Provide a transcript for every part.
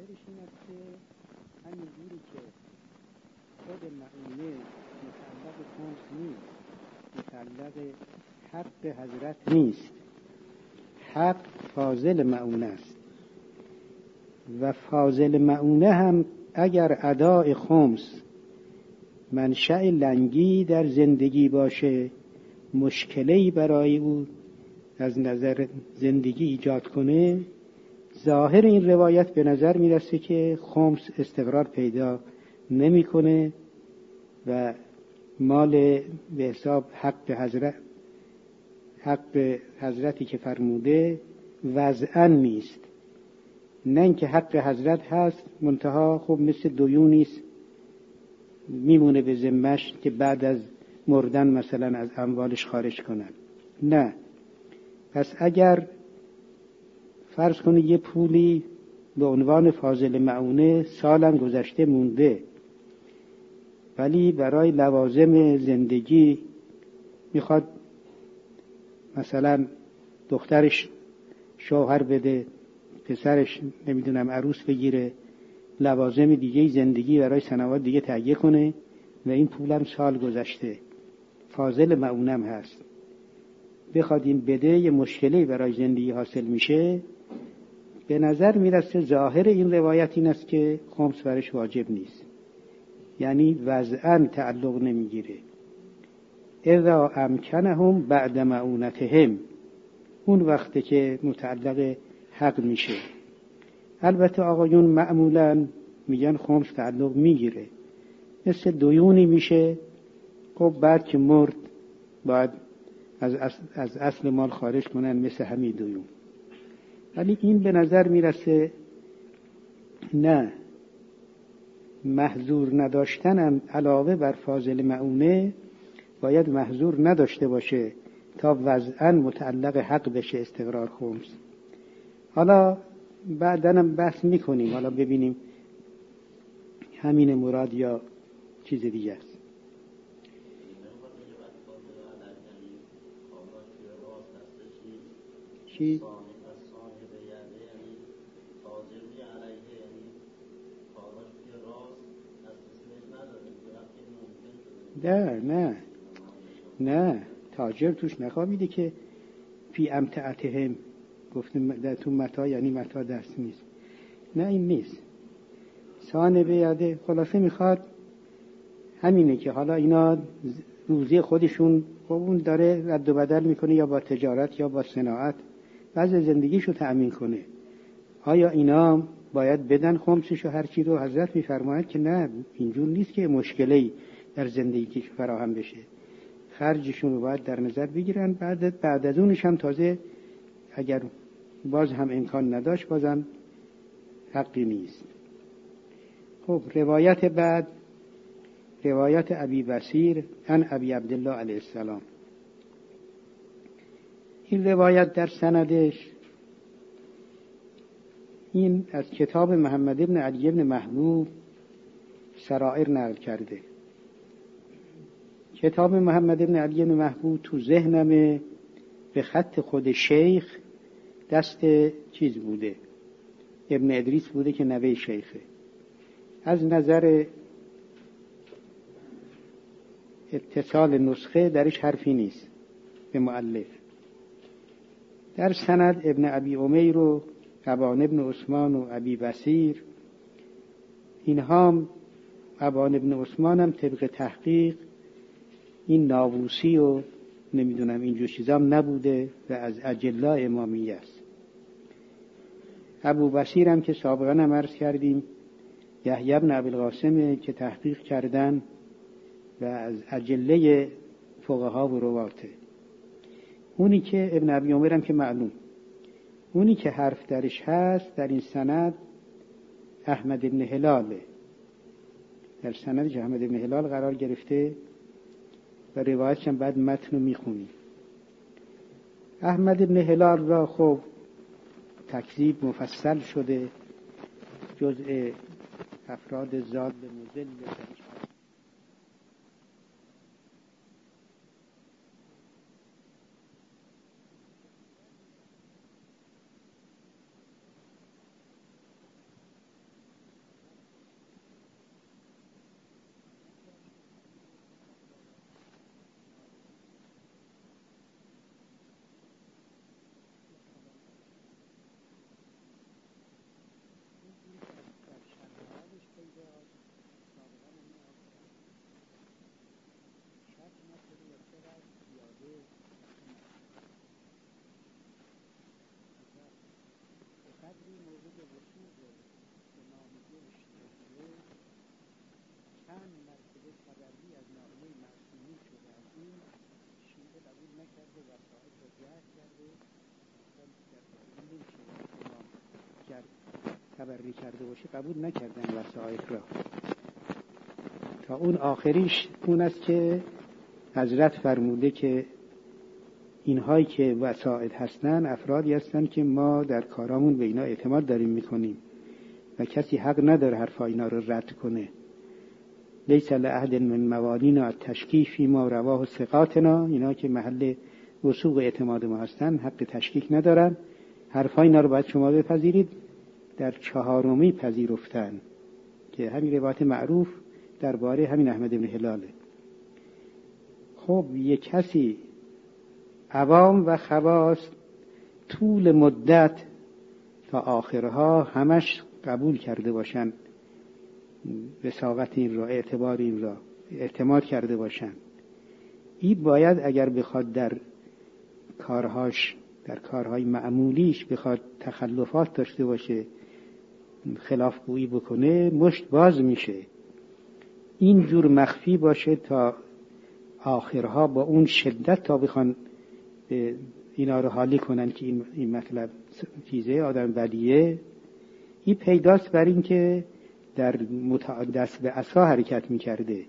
ظاهرش این است که همینجوری که خود معنی متعلق خمس نیست، متعلق حق حضرت نیست، حق فاضل مؤونه است و فاضل مؤونه هم اگر اداء خمس منشأ لنگی در زندگی باشه، مشکلی برای او از نظر زندگی ایجاد کنه، ظاهر این روایت به نظر میرسه که خمس استقرار پیدا نمیکنه و مال به حساب حق حضرتی که فرموده وضعاً نیست، نه اینکه حق حضرت هست منتها خب مثل دیونیست میمونه به ذمه‌اش که بعد از مردن مثلا از اموالش خارج کنن. نه، پس اگر فرض کنید یه پولی به عنوان فاضل مؤونه سالم گذشته مونده، ولی برای لوازم زندگی میخواد مثلا دخترش شوهر بده، پسرش نمیدونم عروس بگیره، لوازم دیگه زندگی برای سنوات دیگه تهیه کنه و این پولم سال گذشته، فاضل مؤونم هست، بخواد این بده، یه مشکلی برای زندگی حاصل میشه، به نظر میرسه ظاهر این روایت این است که خمس برش واجب نیست، یعنی وضعاً تعلق نمیگیره. اذا امکنهم بعد مؤونتهم، اون وقتی که متعلق حق میشه. البته آقایون معمولاً میگن خمس تعلق میگیره، مثل دیونی میشه، خب بعد که مرد باید از اصل مال خارج کنن مثل همین دیون. ولی این به نظر میرسه نه، محظور نداشتنم علاوه بر فاضل مؤونه باید محظور نداشته باشه تا وضعاً متعلق حق بشه استقرار خمس. حالا بعدنم بحث میکنیم، حالا ببینیم همین مراد یا چیز دیگه است. چی؟ نه تاجر توش نخوابیده که فی امتعتهم، گفتم در تو متا یعنی متا دست نیست، نه این نیست. صانع یاده خلاصه میخواد همینه که حالا اینا روزی خودشون خب اون داره رد و بدل میکنه، یا با تجارت یا با صناعت وضع زندگیشو تأمین کنه. آیا اینا باید بدن خمسشو هر چی رو؟ حضرت میفرماید که نه، اینجور نیست که مشکلی در زندگی فراهم بشه، خرجشون رو باید در نظر بگیرن، بعد از اونش هم تازه اگر باز هم امکان نداشت بازم حقی نیست. خب روایت بعد، روایت ابی بصیر عن ابی عبدالله علیه السلام. این روایت در سندش این از کتاب محمد ابن علی ابن محبوب سرائر نقل کرده. کتاب محمد ابن علی ابن محبوب تو ذهنم به خط خود شیخ دست چیز بوده، ابن ادریس بوده که نوه شیخه. از نظر اتصال نسخه درش حرفی نیست به مؤلف. در سند ابن ابی امیر و ابان ابن عثمان و ابی بصیر، اینها ابان ابن عثمان هم طبق تحقیق این ناووسی و نمیدونم اینجور چیزام نبوده و از اجلا امامیه است. ابو بصیر هم که سابقا هم عرض کردیم یحیی بن ابی القاسم که تحقیق کردن و از اجله فقها و رواته. اونی که ابن ابی عمر هم که معلوم، اونی که حرف درش هست در این سند احمد ابن هلاله، در سند احمد ابن هلال قرار گرفته و روایتش هم بعد متن رو میخونیم. احمد ابن هلال را خب تکذیب مفصل شده، جزء افراد زاد مضل تبری کرده باشه قبول نکردن وسائل را. تا اون آخریش اون است که حضرت فرموده که اینهایی که وسائل هستن افرادی هستن که ما در کارامون به اینا اعتماد داریم میکنیم و کسی حق نداره حرفا اینا رو رد کنه. لیس لأحد من موالین التشکیک فیما رواه ثقاتنا، اینا که محل وثوق اعتماد ما هستن حق تشکیک ندارن، حرفا اینا رو باید شما بپذیرید. در چهارمی پذیرفتن که همین روایت معروف درباره همین احمد بن هلاله. خب یک کسی عوام و خواص طول مدت تا آخرها همش قبول کرده باشن وثاقت این را، اعتبار این را، اعتماد کرده باشن، این باید اگر بخواد در کارهاش، در کارهای معمولیش بخواد تخلفات داشته باشه، خلافگویی بکنه، مشت باز میشه. این جور مخفی باشه تا آخرها با اون شدت تا بخوان اینا رو حالی کنن که این مطلب چیزه آدم بدیه. این پیداست بر این که در دست به عصا حرکت میکرده.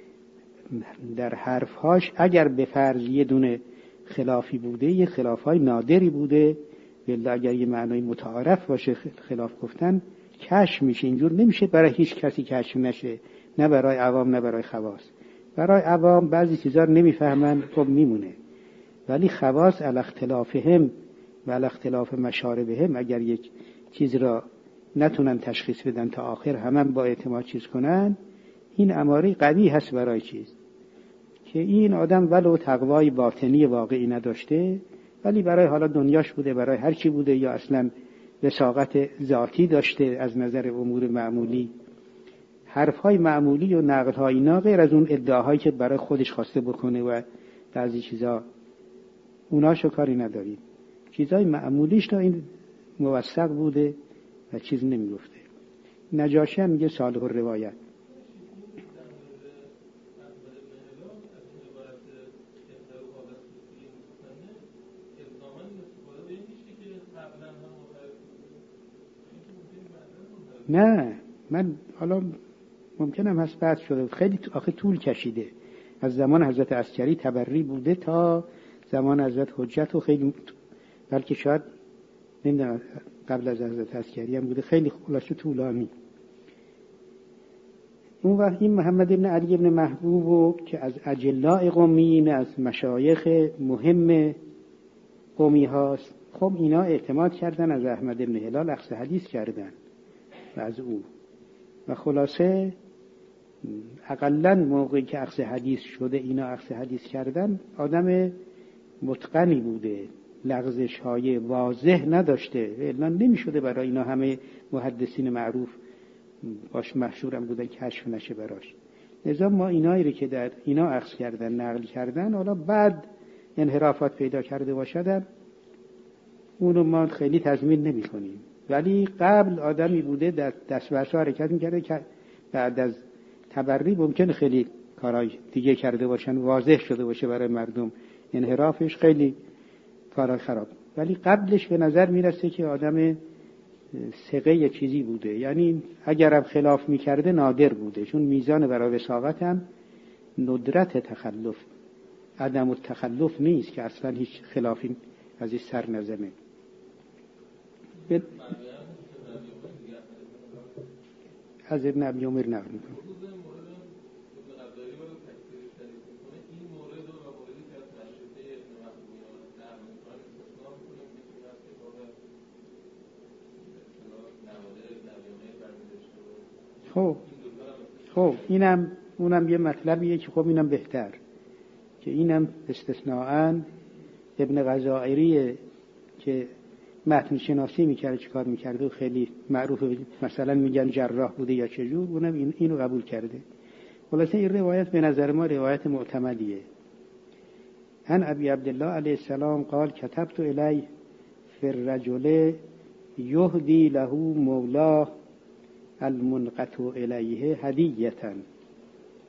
در حرفهاش اگر به فرض یه دونه خلافی بوده، یه خلافهای نادری بوده، ولی اگر یه معنای متعارف باشه خلاف گفتن کشف میشه. اینجور نمیشه برای هیچ کسی کشف نشه، نه برای عوام نه برای خواص. برای عوام بعضی چیزا رو نمیفهمن، خب میمونه، ولی خواص علی اختلافهم و علی اختلاف مشاربهم اگر یک چیز را نتونن تشخیص بدن تا آخر همه با اعتماد چیز کنن، این اماره قوی هست برای چیز که این آدم ولو تقوای باطنی واقعی نداشته، ولی برای حالا دنیاش بوده، برای هر چی بوده، یا اصلا وساقت ذاتی داشته از نظر امور معمولی، حرفهای معمولی و نقل‌های اینا غیر از اون ادعاهایی که برای خودش خواسته بکنه و بعضی چیزا اوناشو کاری نداریم. چیزای معمولیش تا این موثق بوده و چیز نمیگفته. نجاشی هم میگه صالح الروایت. نه من حالا ممکنم هست بعد شده، خیلی آخه طول کشیده، از زمان حضرت عسکری تبری بوده تا زمان حضرت حجت و خیلی، بلکه شاید نمیدونم قبل از حضرت عسکری هم بوده، خیلی خلاصه طولانی. اون وقت این محمد ابن علی ابن محبوب که از اجلاء قومیین، از مشایخ مهم قومی هاست، خب اینا اعتماد کردن از احمد ابن هلال، اخذ حدیث کردن و از او، و خلاصه اقلاً موقعی که اخذ حدیث شده اینا اخذ حدیث کردن، آدم متقنی بوده، لغزش های واضح نداشته، اعلان نمی شده برای اینا همه محدثین معروف باش مشهورم بودن کشف نشه براش. لذا ما اینایی رو که در اینا اخذ کردن، نقل کردن، حالا بعد انحرافات پیدا کرده باشدن، اونو ما خیلی تضمین نمی کنیم، ولی قبل آدمی بوده در دست به عصا حرکت میکرده که بعد از تبری ممکن خیلی کارهای دیگه کرده باشن، واضح شده باشه برای مردم انحرافش، خیلی کارهای خراب، ولی قبلش به نظر میرسه که آدم ثقه یه چیزی بوده، یعنی اگرم خلاف میکرده نادر بوده، چون میزان برای وثاقت هم ندرت تخلف، عدم التخلف نیست که اصلا هیچ خلافی از این سر نزنه. از ابن ابی عمر نقل میکنه. خب اینم اونم یه مطلبیه که خب اینم بهتر که اینم استثناءً ابن غزائریه که متن شناسی میکرده، چه کار میکرده و خیلی معروفه، مثلا میگن جراح بوده یا چجور، اونم اینو قبول کرده. خلاصه این روایت به نظر ما روایت معتمدیه. عن ابی عبدالله علیه السلام قال كتبت الی فی الرجل یهدی له مولاه المنقطع الیه هدیه‌تن،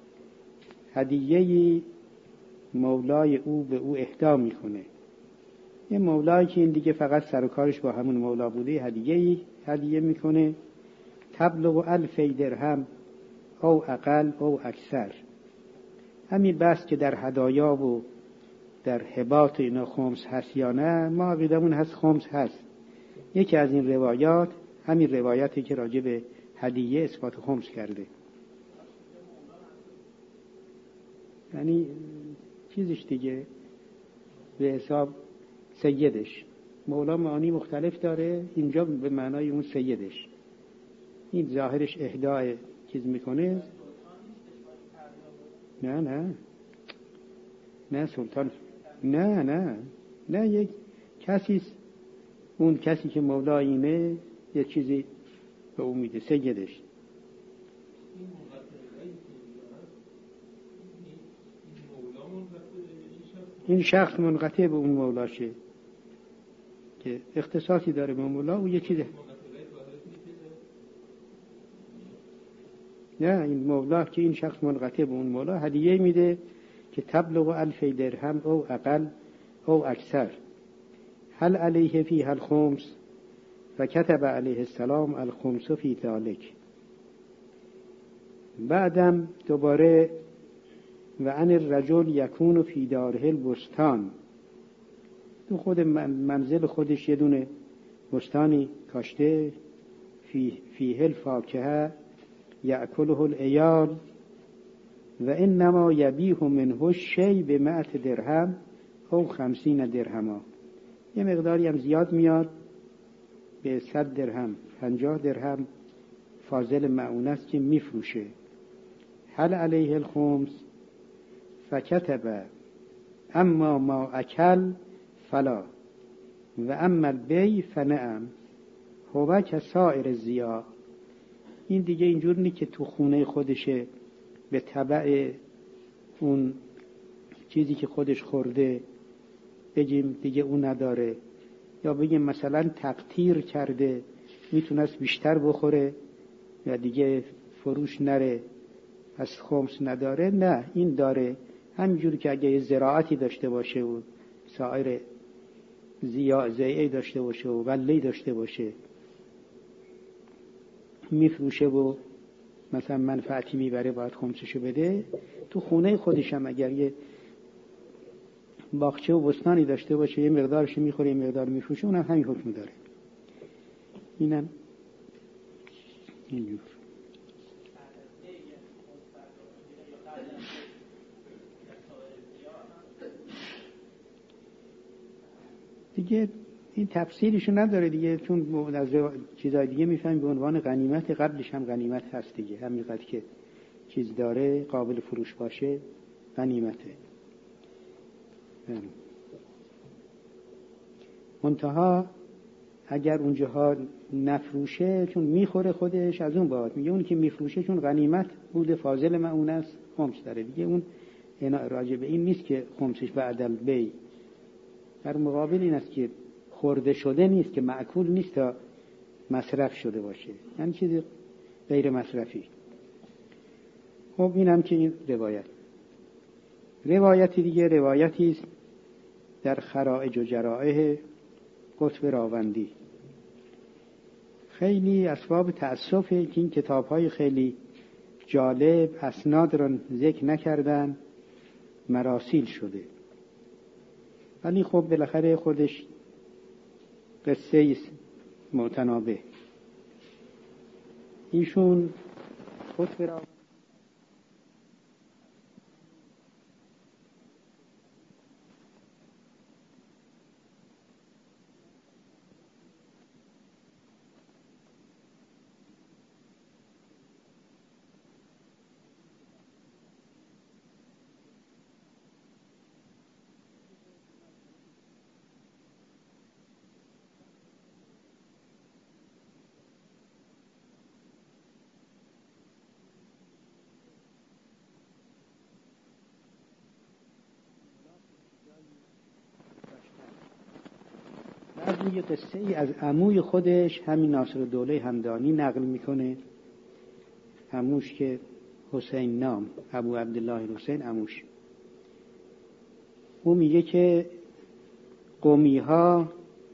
هدیه‌ای مولای او به او اهدا میکنه. یه مولایی که این دیگه فقط سر و کارش با همون مولا بوده هدیه میکنه. تبلغ 1000 درهم او اقل او اکثر. همین بس که در هدایا و در هبات اینا خمس هست یا نه، ما عقیدمون هست خمس هست. یکی از این روایات همین روایتی که راجع به هدیه اثبات خمس کرده، یعنی چیزش دیگه به حساب سیدش. مولا معانی مختلف داره، اینجا به معنای اون سیدش. این ظاهرش اهدای چیز میکنه. نه سلطان، نه یک کسی، اون کسی که مولا اینه یه چیزی به اون میده، سیدش. این شخص منقطع به اون مولاشه که اختصاصی داره به مولا، او یه چیزه. نه، این مولا که این شخص منقطع به اون مولا هدیه میده که تبلغ 1000 درهم او اقل او اکثر. هل علیه فیها الخمس و کتب علیه السلام الخمس فی ذلک. بعدم دوباره و ان الرجل یکون فی داره البستان. تو خود منزل خودش یه دونه بستانی کاشته، فیه الفاکهه یأکله العیال و انما یبیح منه شیء ب100 درهم او 50 درهم. یه مقداری هم زیاد میاد به 100 درهم 50 درهم فاضل معونه است که میفروشه. هل علیه الخمس فکتب اما ما اکل فلا و اما البی فنعم هو کسائر الضیاع. این دیگه اینجور نیست که تو خونه خودشه به تبع اون چیزی که خودش خورده بگیم دیگه اون نداره، یا بگیم مثلا تقطیر کرده میتونست بیشتر بخوره یا دیگه فروش نره پس خمس نداره. نه، این داره. همینجور که اگه زراعتی داشته باشه و سایر زیعی داشته باشه و ولی داشته باشه میفروشه و مثلا منفعتی میبره باید خمسشو بده. تو خونه خودش هم اگر یه باغچه و بستانی داشته باشه یه مقدارش میخوره یه مقدار میفروشه، اونم همین حکم داره. اینم اینجور. دیگه این تفسیرشو نداره دیگه، چون از چیزای دیگه میفهمیم به عنوان غنیمت. قبلش هم غنیمت هست دیگه، همینقدر که چیز داره قابل فروش باشه غنیمته. منتها اگر اونجاها نفروشه چون میخوره خودش، از اون باید میگه اون که میفروشه چون غنیمت بوده فاضل معونه است خمس داره دیگه. اون راجع به این نیست که خمسش بعد البی. در مقابل این است که خورده شده نیست، که معکول نیست تا مصرف شده باشه، یعنی چیزی غیر مصرفی. خب اینم که این روایتی دیگه روایتی است در خرائج و جرائح قطب راوندی. خیلی اسباب تأسفه که این کتاب‌های خیلی جالب اسناد را ذکر نکردن، مراسیل شده. ولی خب بالاخره خودش قصه است متنابه. ایشون قطب راوندی یه قصه ای از عموی خودش همین ناصرالدوله همدانی نقل میکنه. عموش که حسین نام، ابو عبدالله حسین عموش، او میگه که قومی ها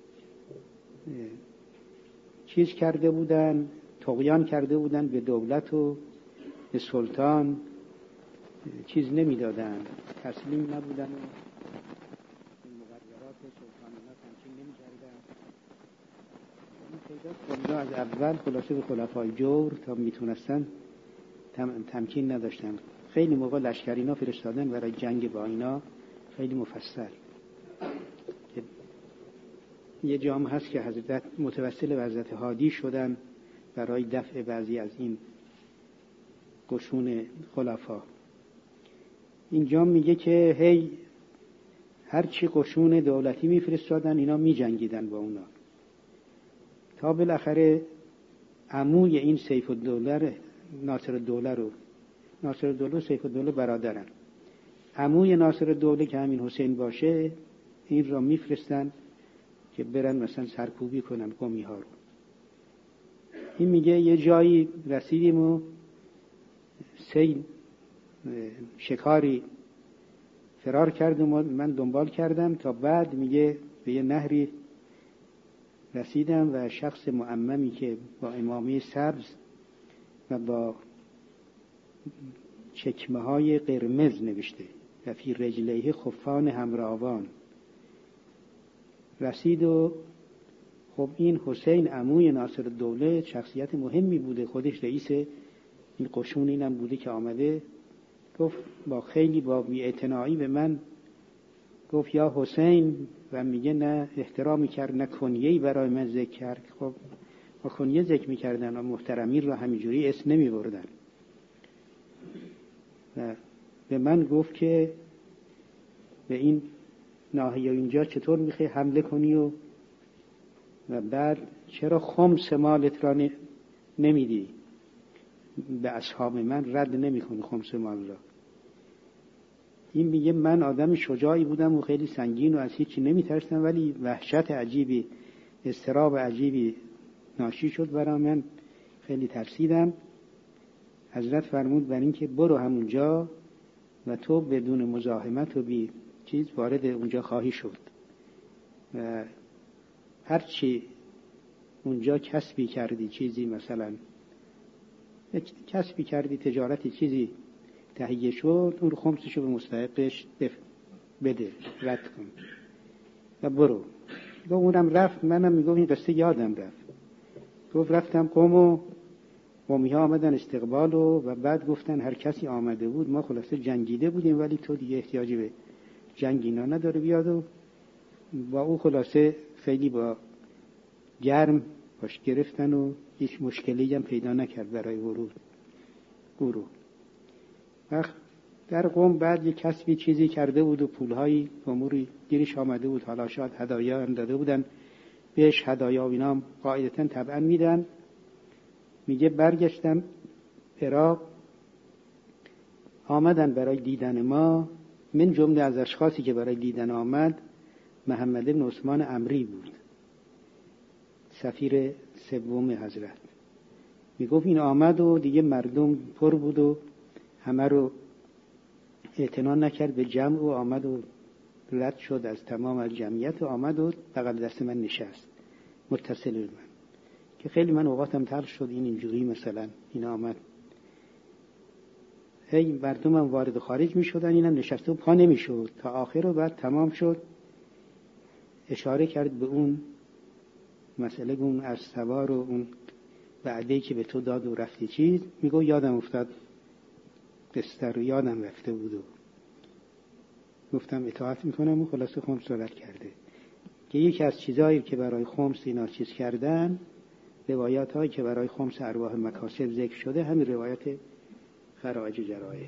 چیز کرده بودن، طغیان کرده بودن به دولت و به سلطان، چیز نمیدادن، تسلیم نبودن و مقررات سلطانینا تمکین نمی‌کردن. این تعداد قومی از اول خلاصه به خلفای جور تا میتونستن تمکین نداشتن. خیلی موقع لشکرینا فرستادن برای جنگ با اینا، خیلی مفصل. یه جام هست که حضرت متوسل به حضرت هادی شدن برای دفع بعضی از این قشون خلفا. اینجا میگه که هی هرچی قشون دولتی میفرستادن اینا میجنگیدن با اونا، تا بالاخره عموی این سیف الدوله ناصر الدوله سیف الدوله برادرن، عموی ناصر الدوله که همین حسین باشه این را میفرستن که برن مثلا سرکوبی کنن قومی ها رو. این میگه یه جایی رسیدیم و سیل شکاری فرار کرد و من دنبال کردم، تا بعد میگه به یه نهری رسیدم و شخص معممی که با عمامه سبز و با چکمه های قرمز نوشته و فی رجلیه خفان همراوان رسید. و خب این حسین عموی ناصر الدوله شخصیت مهمی بوده، خودش رئیس این قشون اینم بوده که آمده. گفت با خیلی با بی‌اعتنایی به من گفت یا حسین، و میگه نه احترامی کرد نه کنیه‌ای برای من ذکر کرد. خب با کنیه ذکر میکردن و محترمین را همینجوری اسم نمیبردن. و به من گفت که به این ناحیه اینجا چطور میخوای حمله کنی و بعد چرا خمس مالت را نمیدی به اصحاب من، رد نمیکنی خمس مال را. این میگه من آدم شجاعی بودم و خیلی سنگین و از هیچی نمیترسم، ولی وحشت عجیبی، اضطراب عجیبی ناشی شد برای من، خیلی ترسیدم. حضرت فرمود بر این که برو همونجا و تو بدون مزاحمت و بی چیز وارد اونجا خواهی شد و هرچی اونجا کسبی کردی، چیزی مثلا کسبی کردی، تجارتی چیزی تهیه شد، اون رو خمسشو به مستحقش بده، رد کن و برو. گفت اونم رفت. منم میگفت این قصه یادم رفت. گفت رفتم قومی ها آمدن استقبال و بعد گفتن هر کسی آمده بود، ما خلاصه جنگیده بودیم ولی تو دیگه احتیاجی به جنگ اینا نداره بیاد. و با او خلاصه خیلی با گرم باش گرفتن و هیچ مشکلی هم پیدا نکرد برای ورود گروه. وقت در قوم بعد یک کسبی چیزی کرده بود و پولهایی اموری گیرش آمده بود، حالا شاید هدایا هم داده بودن بهش، هدایا و اینا هم قاعدتا طبعا میدن. میگه برگشتم عراق، آمدن برای دیدن ما، من جمله از اشخاصی که برای دیدن آمد محمد بن عثمان عمری بود، سفیر سوم حضرت. میگفت این آمد و دیگه مردم پر بود و همه رو اعتنا نکرد به جمع و آمد و رد شد از تمام از جمعیت و آمد و بغل دست من نشست متصل به من، که خیلی من اوقاتم تلخ شد این اینجوری مثلا این آمد. هی مردم هم وارد خارج می شدن، اینم نشسته و پا نمی شد تا آخر و بعد تمام شد. اشاره کرد به اون مسئله، اون از سوار و اون وعده‌ای که به تو داد و رفتی چیز. میگو یادم افتاد قصه رو، یادم رفته بود و گفتم اطاعت میکنم و خلاصه خمس رد کرده. که یکی از چیزایی که برای خمس اینا چیز کردن، روایات هایی که برای خمس ارواح مکاسب ذکر شده، همین روایت خراج جرایه.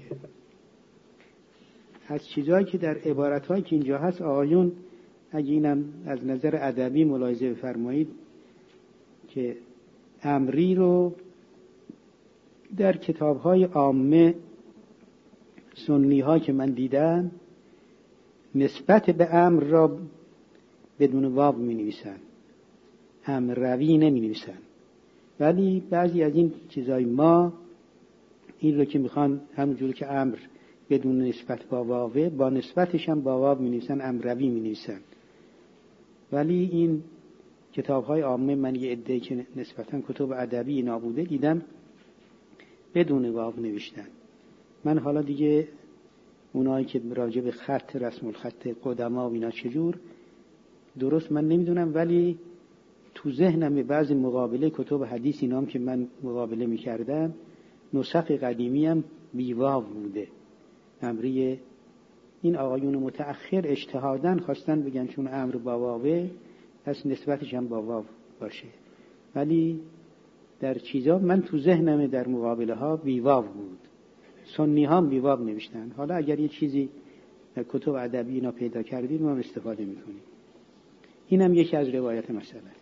از چیزایی که در عبارت هایی که اینجا هست آیون، اگه اینم از نظر ادبی ملاحظه بفرمایید که امری رو در کتاب های عامه سنی ها که من دیدم نسبت به امر را بدون واو می نویسن، امروی نمی نویسن. ولی بعضی از این چیزای ما این رو که میخوان همونجور که امر بدون نسبت با واوه، با نسبتش هم با واو می نویسن، امروی می نویسن. ولی این کتاب‌های عامه، من یه عده که نسبتاً کتب ادبی نابوده دیدم بدون واو نوشتن. من حالا دیگه اونایی که راجع به خط، رسم الخط قدما و اینا چجور درست من نمیدونم، ولی تو ذهنم به بعضی مقابله کتب حدیث اینام که من مقابله میکردم نسخ قدیمی هم بی واو بوده. امری این آقایون متأخر اجتهاداً خواستن بگن چون امر با واوه پس نسبتش هم با واو باشه، ولی در چیزا من تو ذهنم در مقابله ها بی واو بود. سنی ها بی واو نوشتن. حالا اگر یه چیزی در کتب ادبی اینا پیدا کردیم ما استفاده میکنیم. اینم یکی از روایت مسئله است.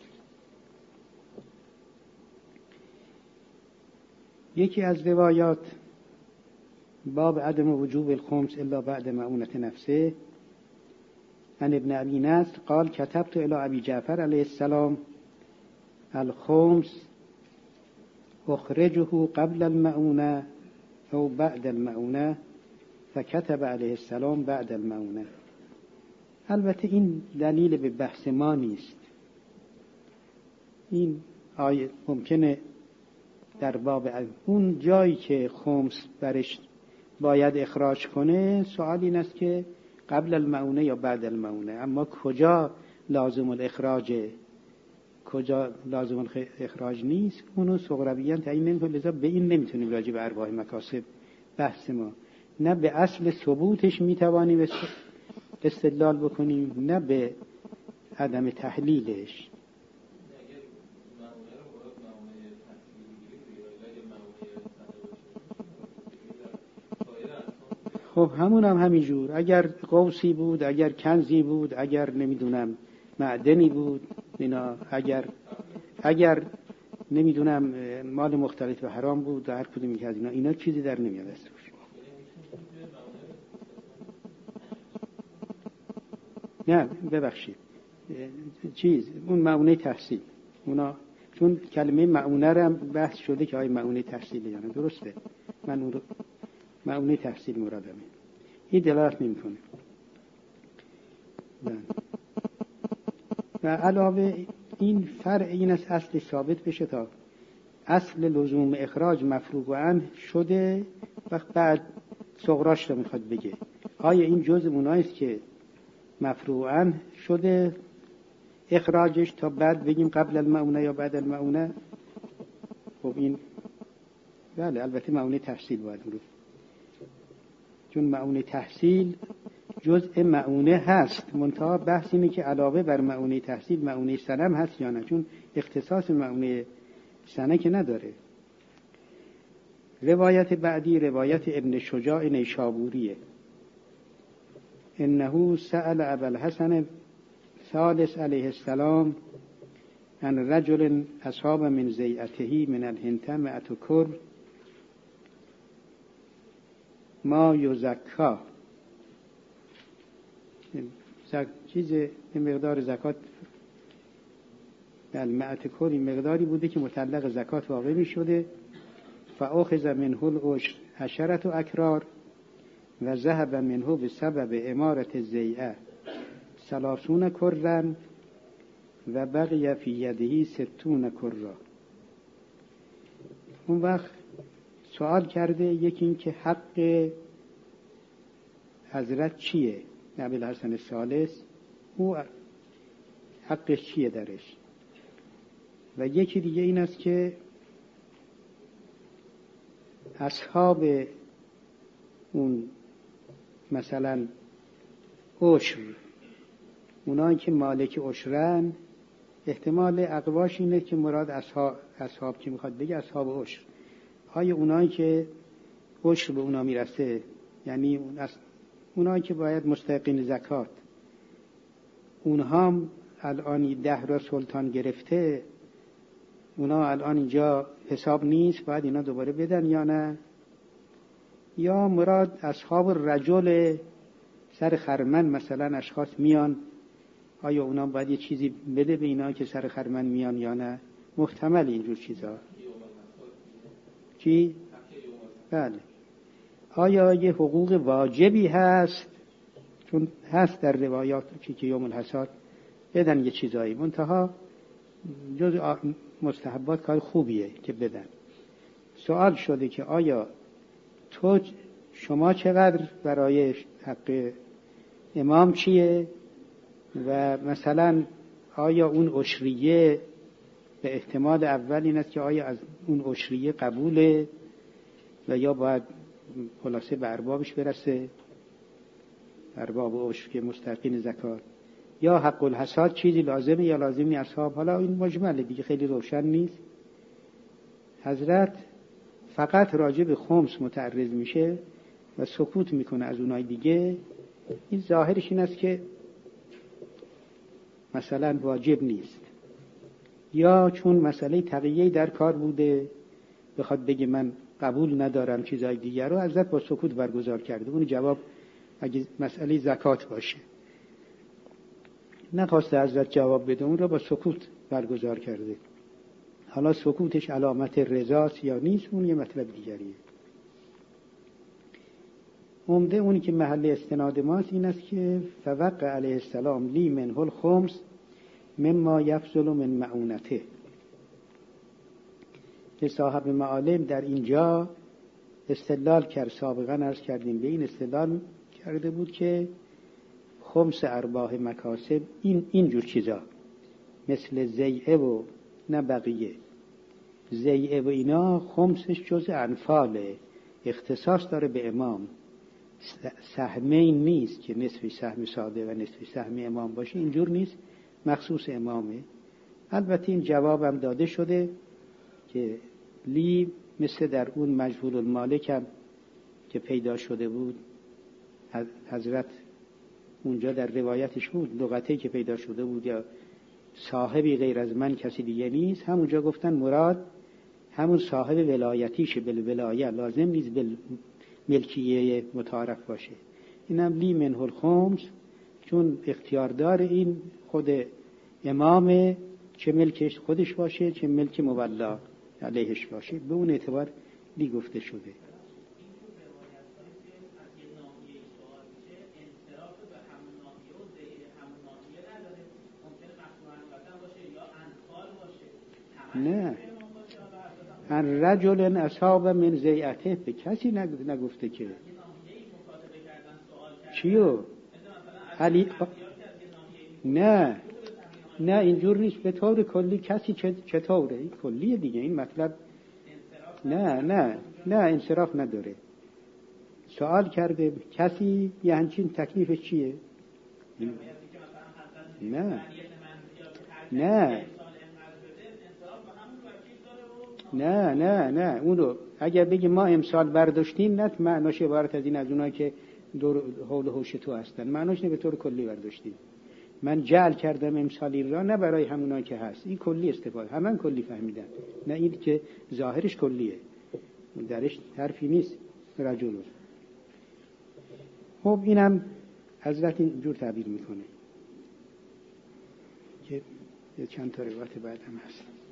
یکی از روایات باب عدم وجوب الخمس الا بعد معونة نفسه عن ابن ابي نصر قال كتبت الى ابي جعفر عليه السلام الخمس اخرجه قبل المعونة او بعد المعونة فكتب عليه السلام بعد المعونة. البته این دلیل به بحث ما نیست. این آیه ممکنه در باب اون جایی که خمس برش باید اخراج کنه سوال این است که قبل المعونه یا بعد المعونه، اما کجا لازم الاخراجه کجا لازم الاخراج نیست اونو صغرویان تعیین نمی‌کنه. لذا به این نمیتونیم راجع به ارباح مکاسب بحث ما، نه به اصل ثبوتش میتوانیم استدلال بکنیم نه به عدم تحلیلش. خب همون هم همینجور، اگر قوسی بود، اگر کنزی بود، اگر نمیدونم معدنی بود، اینا اگر نمیدونم مال مختلف و حرام بود هر کدومی که از اینا چیزی در نمیاد از توش. نه ببخشید اون معونه تحصیل اونا، چون کلمه معونه هم بحث شده که آیا معونه تحصیل یا نه. درسته، من اون رو معونه تحصیل مرادمه، این دلالت نمی‌کنه. و علاوه این فرع این از اصل ثابت بشه تا اصل لزوم اخراج مفروغ عنه شده و بعد صغراش رو میخواد بگه آیا این جزء اوناییست که مفروغ عنه شده اخراجش تا بعد بگیم قبل المعونه یا بعد المعونه. خب این بله البته معونه تحصیل باید رو، چون معونه تحصیل جزء معونه هست، منتها بحث اینه که علاوه بر معونه تحصیل معونه سنم هست یا نه، چون اختصاص معونه سنه که نداره. روایت بعدی روایت ابن شجاع نیشابوریه. انه سأل ابا الحسن ثالث علیه السلام عن رجل اصاب من زیعته من الهنتم اتکر ما یزکا، چیز مقدار زکات در معتکر این مقداری بوده که مطلق زکات واقع می شده. فاخذ منه العشر 10 اکرار و ذهب منه بسبب امارت زیعه 30 کرن و بقی فی یده 60 کرا. اون وقت سوال کرده یکی این که حق حضرت چیه، ابوالحسن الثالث او حقش چیه درش، و یکی دیگه این است که اصحاب اون مثلا عشر، اونایی که مالک عشرن، احتمال اقواش اینه که مراد اصحاب که میخواد بگه اصحاب عشر، آیا اونایی که عشر به اونا میرسه، یعنی اونایی که باید مستحقین زکات، اونها هم الان 10 را سلطان گرفته، اونا الان اینجا حساب نیست باید اینا دوباره بدن یا نه؟ یا مراد اصحاب رجل سر خرمن مثلا اشخاص میان، آیا اونا باید یه چیزی بده به اینا که سر خرمن میان یا نه؟ محتمل اینجور چیزا. چی؟ بله. آیا یه حقوق واجبی هست؟ چون هست در روایات که یوم الحصاد بدن یه چیزایی، منتها جز مستحبات کار خوبیه که بدن. سوال شده که آیا شما چقدر برای حق امام چیه و مثلا آیا اون عشریه به احتمال اول این است که آیا از اون عشریه قبوله و یا باید خلاصه به اربابش برسه، ارباب عشر که مستحقین زکات، یا حق الحصاد چیزی لازمه یا لازمی اصحاب. حالا این مجمله دیگه، خیلی روشن نیست. حضرت فقط راجع به خمس متعرض میشه و سکوت میکنه از اونای دیگه. این ظاهرش این است که مثلا واجب نیست، یا چون مسئله تقیه در کار بوده بخواد بگه من قبول ندارم چیزای دیگر رو، حضرت با سکوت برگزار کرده. اون جواب اگه مسئله زکات باشه نخواسته حضرت جواب بده، اون رو با سکوت برگزار کرده. حالا سکوتش علامت رضاست یا نیست اون یه مطلب دیگریه. عمده اونی که محل استناد ماست این است که فوقع علیه السلام لی منه الخمس مما یفضل من معونته، که صاحب معالم در اینجا استدلال کرد. سابقا عرض کردیم به این استدلال کرده بود که خمس ارباح مکاسب این جور چیزا مثل زیعه و نه بقیه، زیعه و اینا خمسش جز انفاله، اختصاص داره به امام. سهمین نیست که نصف سهم ساده و نصف سهم امام باشه، اینجور نیست، مخصوص امامه. البته این جوابم داده شده که لی مثل در اون مجهول المالک هم که پیدا شده بود، حضرت اونجا در روایتش بود لغتی که پیدا شده بود یا صاحبی غیر از من کسی دیگه نیست، همونجا گفتن مراد همون صاحب ولایتیشه، بالولایه، لازم نیست ملکیه متعارف باشه. اینم لی منه الخمس، چون اختیاردار این خود امامه، چه ملکش خودش باشه چه ملک مولا علیهش باشه، به اون اعتبار لی گفته شده. نه، ان رجل اصاب من زیعته، به کسی نگفته که چیو علی. نه اینجور نیست، به طور کلی کسی چطوره، این کلیه دیگه، این مطلب نه انصراف نداره. سوال کرده کسی یه همچین تکلیفش چیه؟ نه اون رو اگر بگی ما امسال برداشتیم، نه معناش عبارت از این از اونایی که دور حول و حوش تو هستن، معناش نه به طور کلی برداشتیم. من جعل کردم امسالی را نه برای همونایی که هست، این کلی استفاده، همون کلی فهمیدن، نه این که ظاهرش کلیه درش حرفی نیست رجل. خب اینم حضرت اینجور تعبیر میکنه که چند تا روایت بعد هم هست.